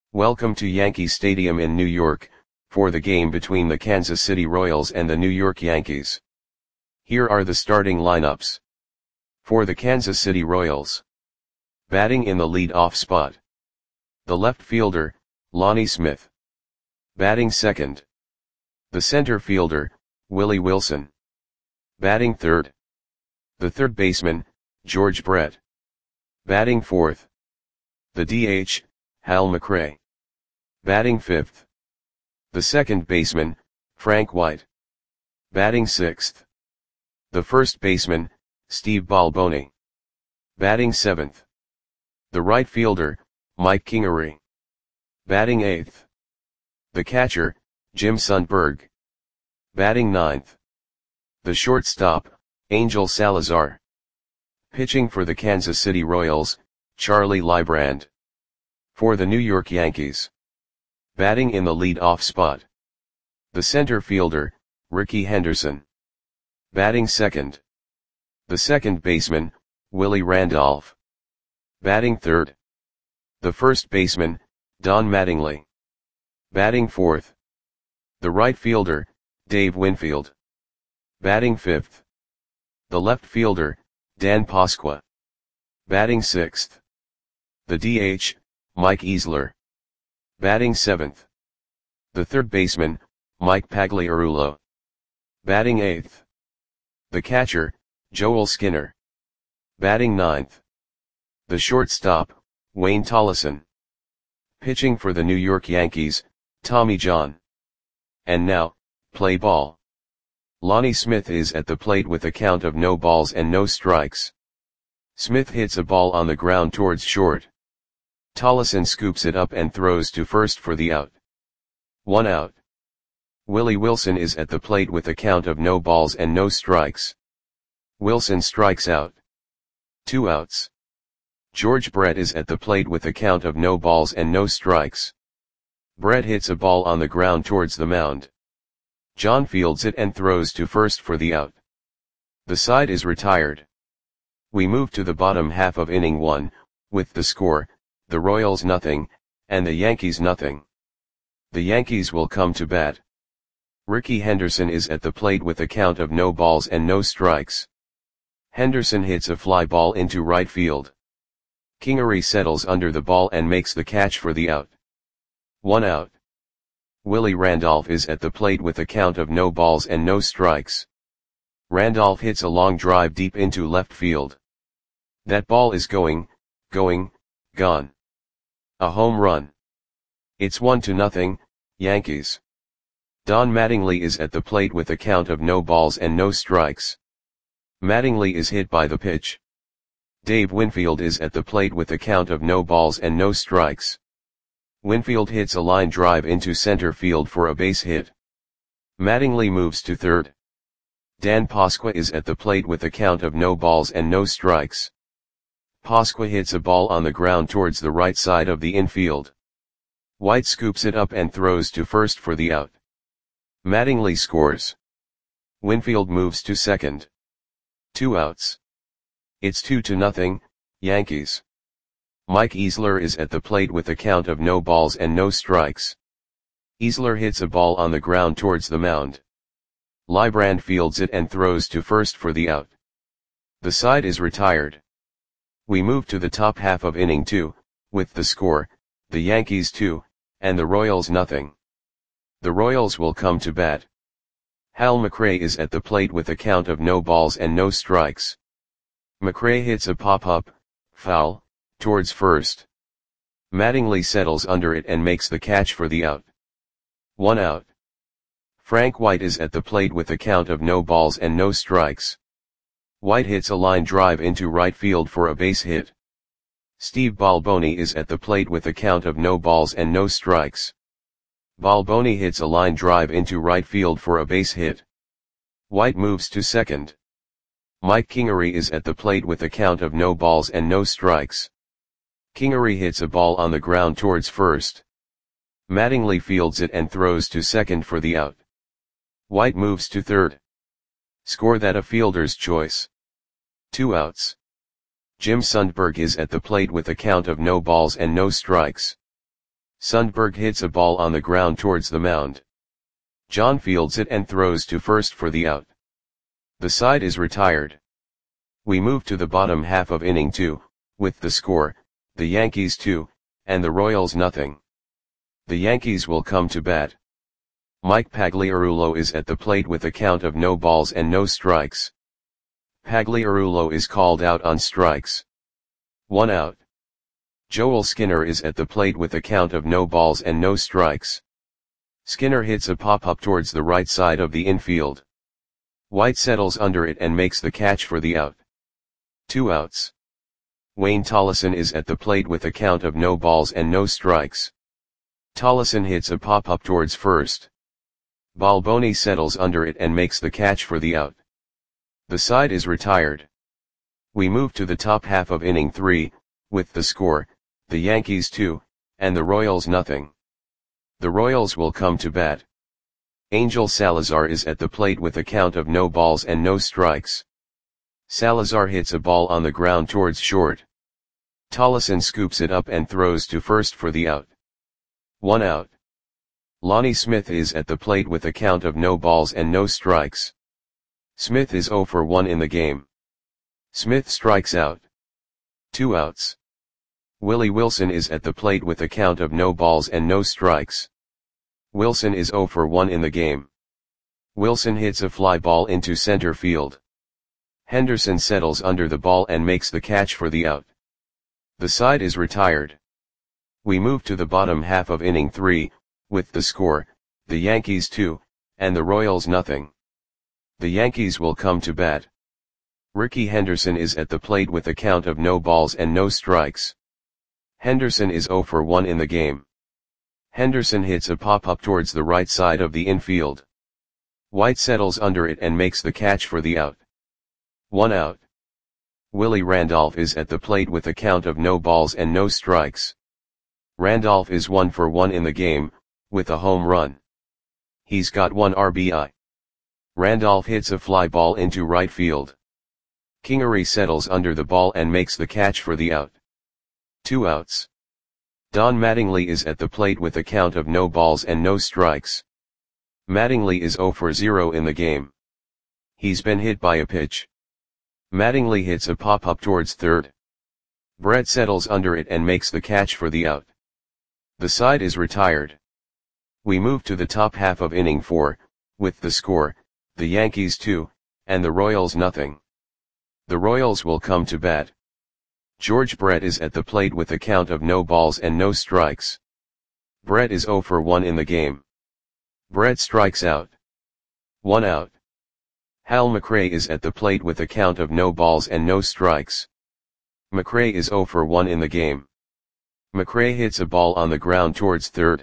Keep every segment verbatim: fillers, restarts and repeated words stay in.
Welcome to Yankee Stadium in New York, for the game between the Kansas City Royals and the New York Yankees. Here are the starting lineups. For the Kansas City Royals. Batting in the lead-off spot. The left fielder, Lonnie Smith. Batting second. The center fielder, Willie Wilson. Batting third. The third baseman, George Brett. Batting fourth. The D H, Hal McRae. Batting fifth. The second baseman, Frank White. Batting sixth. The first baseman, Steve Balboni. Batting seventh. The right fielder, Mike Kingery. Batting eighth. The catcher, Jim Sundberg. Batting ninth. The shortstop, Angel Salazar. Pitching for the Kansas City Royals, Charlie Leibrand. For the New York Yankees. Batting in the lead-off spot. The center fielder, Rickey Henderson. Batting second. The second baseman, Willie Randolph. Batting third. The first baseman, Don Mattingly. Batting fourth. The right fielder, Dave Winfield. Batting fifth. The left fielder, Dan Pasqua. Batting sixth. The D H, Mike Easler. Batting seventh. The third baseman, Mike Pagliarulo. Batting eighth. The catcher, Joel Skinner. Batting ninth. The shortstop, Wayne Tollison. Pitching for the New York Yankees, Tommy John. And now, play ball. Lonnie Smith is at the plate with a count of no balls and no strikes. Smith hits a ball on the ground towards short. Tollison scoops it up and throws to first for the out. One out. Willie Wilson is at the plate with a count of no balls and no strikes. Wilson strikes out. Two outs. George Brett is at the plate with a count of no balls and no strikes. Brett hits a ball on the ground towards the mound. John fields it and throws to first for the out. The side is retired. We move to the bottom half of inning one, with the score, the Royals nothing, and the Yankees nothing. The Yankees will come to bat. Rickey Henderson is at the plate with a count of no balls and no strikes. Henderson hits a fly ball into right field. Kingery settles under the ball and makes the catch for the out. One out. Willie Randolph is at the plate with a count of no balls and no strikes. Randolph hits a long drive deep into left field. That ball is going, going, gone. A home run. It's one to nothing, Yankees. Don Mattingly is at the plate with a count of no balls and no strikes. Mattingly is hit by the pitch. Dave Winfield is at the plate with a count of no balls and no strikes. Winfield hits a line drive into center field for a base hit. Mattingly moves to third. Dan Pasqua is at the plate with a count of no balls and no strikes. Pasqua hits a ball on the ground towards the right side of the infield. White scoops it up and throws to first for the out. Mattingly scores. Winfield moves to second. Two outs. It's two to nothing, Yankees. Mike Easler is at the plate with a count of no balls and no strikes. Easler hits a ball on the ground towards the mound. Leibrand fields it and throws to first for the out. The side is retired. We move to the top half of inning two, with the score, the Yankees two, and the Royals nothing. The Royals will come to bat. Hal McRae is at the plate with a count of no balls and no strikes. McRae hits a pop-up, foul, towards first. Mattingly settles under it and makes the catch for the out. One out. Frank White is at the plate with a count of no balls and no strikes. White hits a line drive into right field for a base hit. Steve Balboni is at the plate with a count of no balls and no strikes. Balboni hits a line drive into right field for a base hit. White moves to second. Mike Kingery is at the plate with a count of no balls and no strikes. Kingery hits a ball on the ground towards first. Mattingly fields it and throws to second for the out. White moves to third. Score that a fielder's choice. Two outs. Jim Sundberg is at the plate with a count of no balls and no strikes. Sundberg hits a ball on the ground towards the mound. John fields it and throws to first for the out. The side is retired. We move to the bottom half of inning two, with the score, the Yankees two, and the Royals nothing. The Yankees will come to bat. Mike Pagliarulo is at the plate with a count of no balls and no strikes. Pagliarulo is called out on strikes. One out. Joel Skinner is at the plate with a count of no balls and no strikes. Skinner hits a pop-up towards the right side of the infield. White settles under it and makes the catch for the out. Two outs. Wayne Tollison is at the plate with a count of no balls and no strikes. Tollison hits a pop-up towards first. Balboni settles under it and makes the catch for the out. The side is retired. We move to the top half of inning three, with the score, the Yankees two, and the Royals nothing. The Royals will come to bat. Angel Salazar is at the plate with a count of no balls and no strikes. Salazar hits a ball on the ground towards short. Tollison scoops it up and throws to first for the out. One out. Lonnie Smith is at the plate with a count of no balls and no strikes. Smith is oh for one in the game. Smith strikes out. Two outs. Willie Wilson is at the plate with a count of no balls and no strikes. Wilson is oh for one in the game. Wilson hits a fly ball into center field. Henderson settles under the ball and makes the catch for the out. The side is retired. We move to the bottom half of inning three, with the score, the Yankees two, and the Royals nothing. The Yankees will come to bat. Ricky Henderson is at the plate with a count of no balls and no strikes. Henderson is oh for one in the game. Henderson hits a pop-up towards the right side of the infield. White settles under it and makes the catch for the out. One out. Willie Randolph is at the plate with a count of no balls and no strikes. Randolph is one for one in the game, with a home run. He's got one R B I. Randolph hits a fly ball into right field. Kingery settles under the ball and makes the catch for the out. Two outs. Don Mattingly is at the plate with a count of no balls and no strikes. Mattingly is oh for zero in the game. He's been hit by a pitch. Mattingly hits a pop-up towards third. Brett settles under it and makes the catch for the out. The side is retired. We move to the top half of inning four, with the score, the Yankees two, and the Royals nothing. The Royals will come to bat. George Brett is at the plate with a count of no balls and no strikes. Brett is oh for one in the game. Brett strikes out. One out. Hal McRae is at the plate with a count of no balls and no strikes. McRae is oh for one in the game. McRae hits a ball on the ground towards third.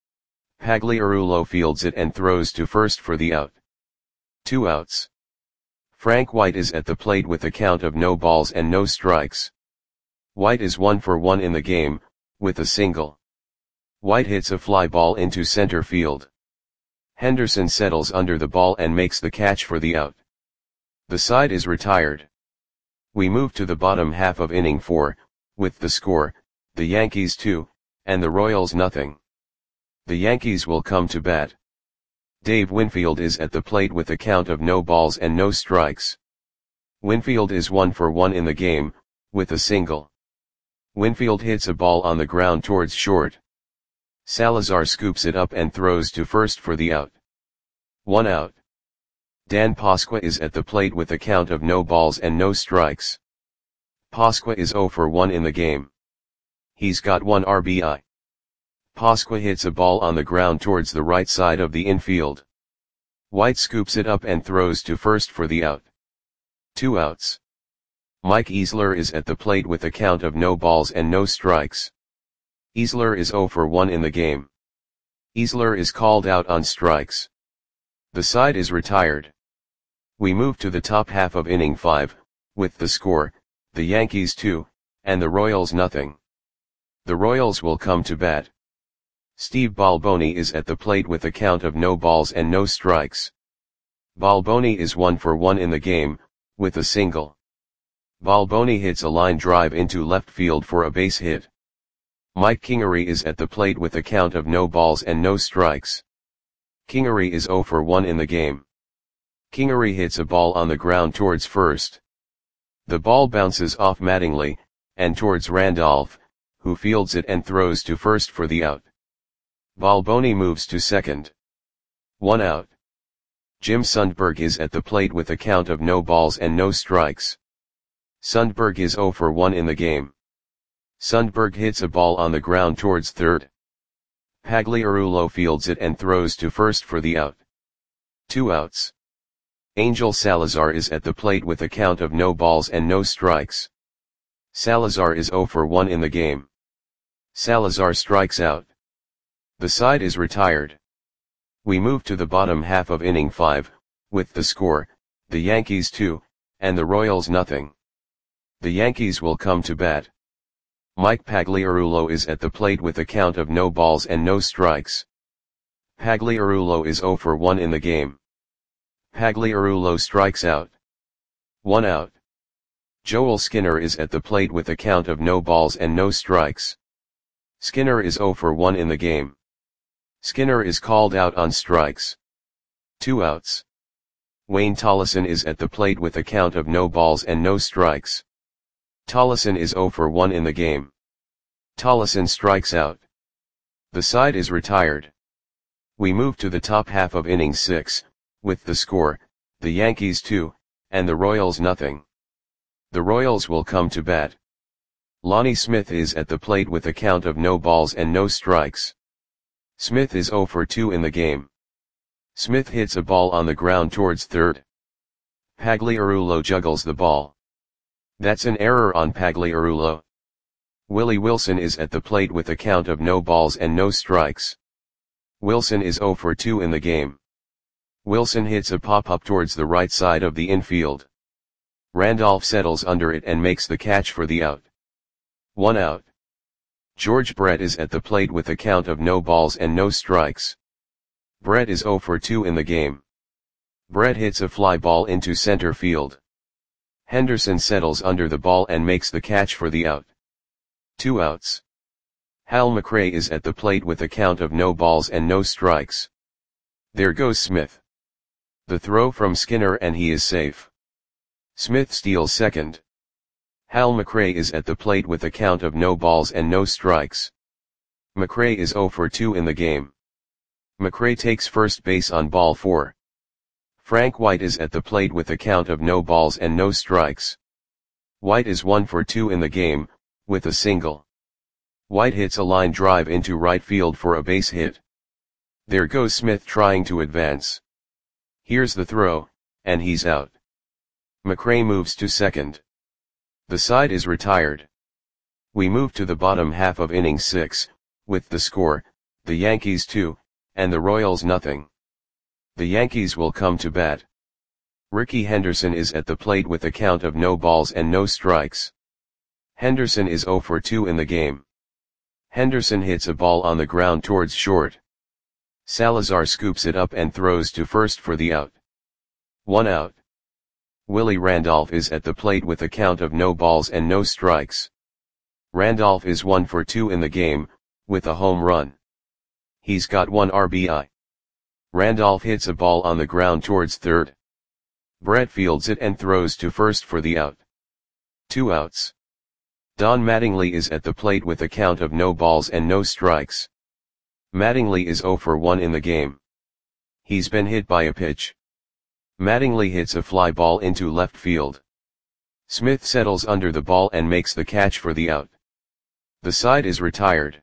Pagliarulo fields it and throws to first for the out. Two outs. Frank White is at the plate with a count of no balls and no strikes. White is one for one in the game, with a single. White hits a fly ball into center field. Henderson settles under the ball and makes the catch for the out. The side is retired. We move to the bottom half of inning four, with the score, the Yankees two, and the Royals nothing. The Yankees will come to bat. Dave Winfield is at the plate with a count of no balls and no strikes. Winfield is one for one in the game, with a single. Winfield hits a ball on the ground towards short. Salazar scoops it up and throws to first for the out. One out. Dan Pasqua is at the plate with a count of no balls and no strikes. Pasqua is oh for one in the game. He's got one R B I. Pasqua hits a ball on the ground towards the right side of the infield. White scoops it up and throws to first for the out. Two outs. Mike Easler is at the plate with a count of no balls and no strikes. Easler is oh for one in the game. Easler is called out on strikes. The side is retired. We move to the top half of inning five, with the score, the Yankees two, and the Royals nothing. The Royals will come to bat. Steve Balboni is at the plate with a count of no balls and no strikes. Balboni is one for one in the game, with a single. Balboni hits a line drive into left field for a base hit. Mike Kingery is at the plate with a count of no balls and no strikes. Kingery is zero for one in the game. Kingery hits a ball on the ground towards first. The ball bounces off Mattingly, and towards Randolph, who fields it and throws to first for the out. Balboni moves to second. One out. Jim Sundberg is at the plate with a count of no balls and no strikes. Sundberg is zero for one in the game. Sundberg hits a ball on the ground towards third. Pagliarulo fields it and throws to first for the out. Two outs. Angel Salazar is at the plate with a count of no balls and no strikes. Salazar is zero for one in the game. Salazar strikes out. The side is retired. We move to the bottom half of inning five, with the score, the Yankees two, and the Royals nothing. The Yankees will come to bat. Mike Pagliarulo is at the plate with a count of no balls and no strikes. Pagliarulo is zero for one in the game. Pagliarulo strikes out. One out. Joel Skinner is at the plate with a count of no balls and no strikes. Skinner is zero for one in the game. Skinner is called out on strikes. Two outs. Wayne Tollison is at the plate with a count of no balls and no strikes. Tollison is zero for one in the game. Tollison strikes out. The side is retired. We move to the top half of inning six, with the score, the Yankees two, and the Royals nothing. The Royals will come to bat. Lonnie Smith is at the plate with a count of no balls and no strikes. Smith is zero for two in the game. Smith hits a ball on the ground towards third. Pagliarulo juggles the ball. That's an error on Pagliarulo. Willie Wilson is at the plate with a count of no balls and no strikes. Wilson is zero for two in the game. Wilson hits a pop-up towards the right side of the infield. Randolph settles under it and makes the catch for the out. One out. George Brett is at the plate with a count of no balls and no strikes. Brett is zero for two in the game. Brett hits a fly ball into center field. Henderson settles under the ball and makes the catch for the out. Two outs. Hal McRae is at the plate with a count of no balls and no strikes. There goes Smith. The throw from Skinner and he is safe. Smith steals second. Hal McRae is at the plate with a count of no balls and no strikes. McRae is zero for two in the game. McRae takes first base on ball four. Frank White is at the plate with a count of no balls and no strikes. White is one for two in the game, with a single. White hits a line drive into right field for a base hit. There goes Smith trying to advance. Here's the throw, and he's out. McRae moves to second. The side is retired. We move to the bottom half of inning six, with the score, the Yankees two, and the Royals nothing. The Yankees will come to bat. Ricky Henderson is at the plate with a count of no balls and no strikes. Henderson is zero for two in the game. Henderson hits a ball on the ground towards short. Salazar scoops it up and throws to first for the out. One out. Willie Randolph is at the plate with a count of no balls and no strikes. Randolph is one for two in the game, with a home run. He's got one R B I. Randolph hits a ball on the ground towards third. Brett fields it and throws to first for the out. Two outs. Don Mattingly is at the plate with a count of no balls and no strikes. Mattingly is zero for one in the game. He's been hit by a pitch. Mattingly hits a fly ball into left field. Smith settles under the ball and makes the catch for the out. The side is retired.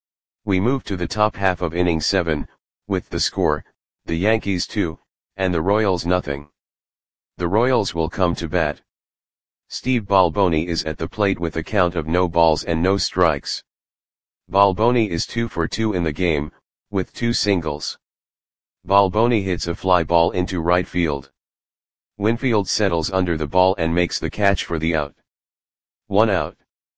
We move to the top half of inning seven, with the score, the Yankees two, and the Royals nothing. The Royals will come to bat. Steve Balboni is at the plate with a count of no balls and no strikes. Balboni is two for two in the game, with two singles. Balboni hits a fly ball into right field. Winfield settles under the ball and makes the catch for the out. One out.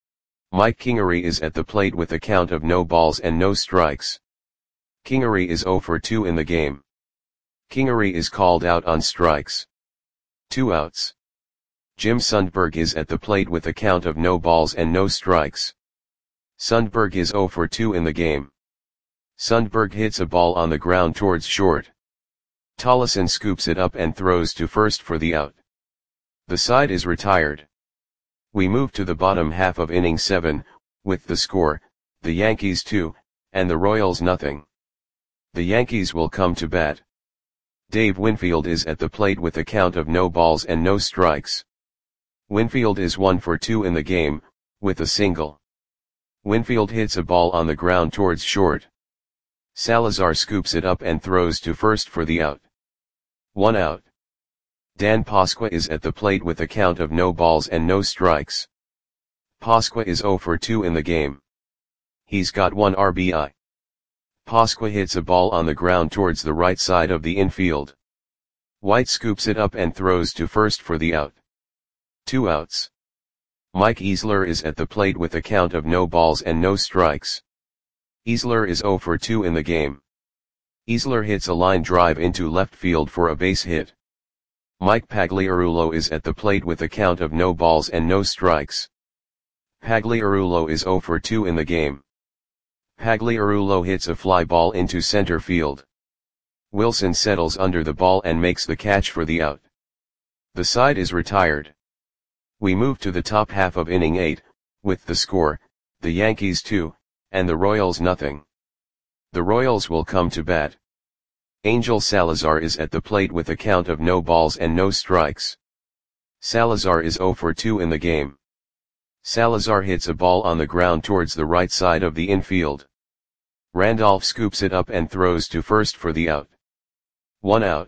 Mike Kingery is at the plate with a count of no balls and no strikes. Kingery is zero for two in the game. Kingery is called out on strikes. Two outs. Jim Sundberg is at the plate with a count of no balls and no strikes. Sundberg is zero for two in the game. Sundberg hits a ball on the ground towards short. Tollefson scoops it up and throws to first for the out. The side is retired. We move to the bottom half of inning seven, with the score, the Yankees two, and the Royals nothing. The Yankees will come to bat. Dave Winfield is at the plate with a count of no balls and no strikes. Winfield is one for two in the game, with a single. Winfield hits a ball on the ground towards short. Salazar scoops it up and throws to first for the out. One out. Dan Pasqua is at the plate with a count of no balls and no strikes. Pasqua is zero for two in the game. He's got one R B I. Pasqua hits a ball on the ground towards the right side of the infield. White scoops it up and throws to first for the out. Two outs. Mike Easler is at the plate with a count of no balls and no strikes. Easler is zero for two in the game. Easler hits a line drive into left field for a base hit. Mike Pagliarulo is at the plate with a count of no balls and no strikes. Pagliarulo is zero for two in the game. Pagliarulo hits a fly ball into center field. Wilson settles under the ball and makes the catch for the out. The side is retired. We move to the top half of inning eight, with the score, the Yankees two, and the Royals nothing. The Royals will come to bat. Angel Salazar is at the plate with a count of no balls and no strikes. Salazar is zero for two in the game. Salazar hits a ball on the ground towards the right side of the infield. Randolph scoops it up and throws to first for the out. One out.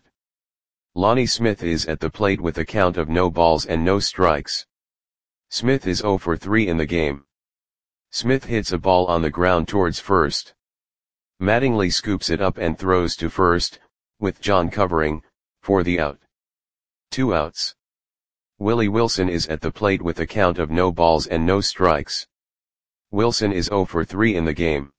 Lonnie Smith is at the plate with a count of no balls and no strikes. Smith is zero for three in the game. Smith hits a ball on the ground towards first. Mattingly scoops it up and throws to first, with John covering, for the out. Two outs. Willie Wilson is at the plate with a count of no balls and no strikes. Wilson is zero for three in the game.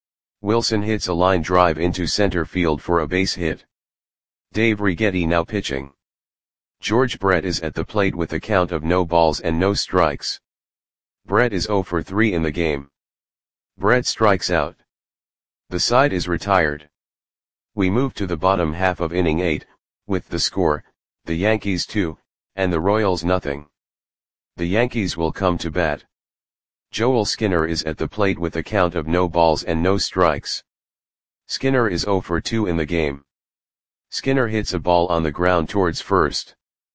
Wilson hits a line drive into center field for a base hit. Dave Righetti now pitching. George Brett is at the plate with a count of no balls and no strikes. Brett is zero for three in the game. Brett strikes out. The side is retired. We move to the bottom half of inning eight, with the score, the Yankees two, and the Royals nothing. The Yankees will come to bat. Joel Skinner is at the plate with a count of no balls and no strikes. Skinner is zero for two in the game. Skinner hits a ball on the ground towards first.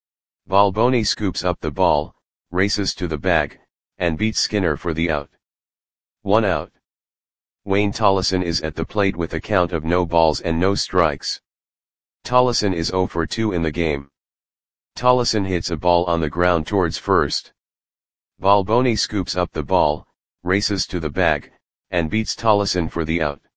Balboni scoops up the ball, races to the bag, and beats Skinner for the out. One out. Wayne Tollefson is at the plate with a count of no balls and no strikes. Tollefson is zero for two in the game. Tollefson hits a ball on the ground towards first. Balboni scoops up the ball, races to the bag, and beats Tollefson for the out.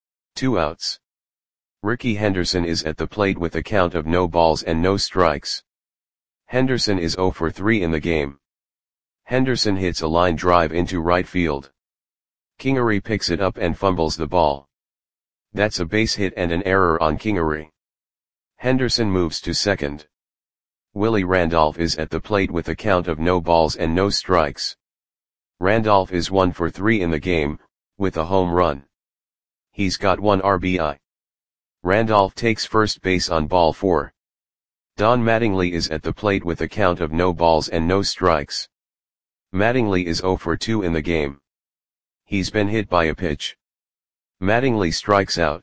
Two outs. Ricky Henderson is at the plate with a count of no balls and no strikes. Henderson is zero for three in the game. Henderson hits a line drive into right field. Kingery picks it up and fumbles the ball. That's a base hit and an error on Kingery. Henderson moves to second. Willie Randolph is at the plate with a count of no balls and no strikes. Randolph is one for three in the game, with a home run. He's got one R B I. Randolph takes first base on ball four. Don Mattingly is at the plate with a count of no balls and no strikes. Mattingly is zero for two in the game. He's been hit by a pitch. Mattingly strikes out.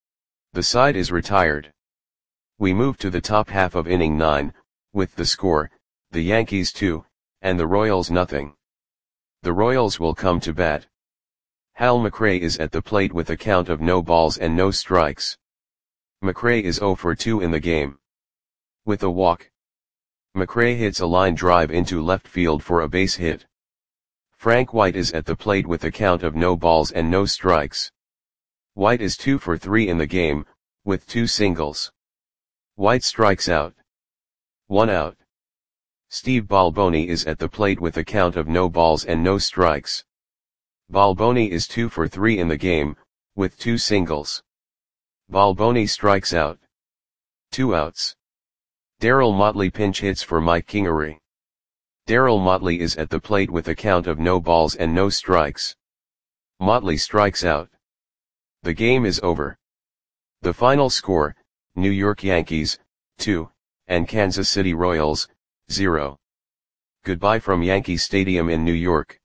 The side is retired. We move to the top half of inning nine, with the score, the Yankees two, and the Royals nothing. The Royals will come to bat. Hal McRae is at the plate with a count of no balls and no strikes. McRae is zero for two in the game. With a walk. McRae hits a line drive into left field for a base hit. Frank White is at the plate with a count of no balls and no strikes. White is two for three in the game, with two singles. White strikes out. One out. Steve Balboni is at the plate with a count of no balls and no strikes. Balboni is two for three in the game, with two singles. Balboni strikes out. Two outs. Darryl Motley pinch hits for Mike Kingery. Darryl Motley is at the plate with a count of no balls and no strikes. Motley strikes out. The game is over. The final score, New York Yankees, two, and Kansas City Royals, zero. Goodbye from Yankee Stadium in New York.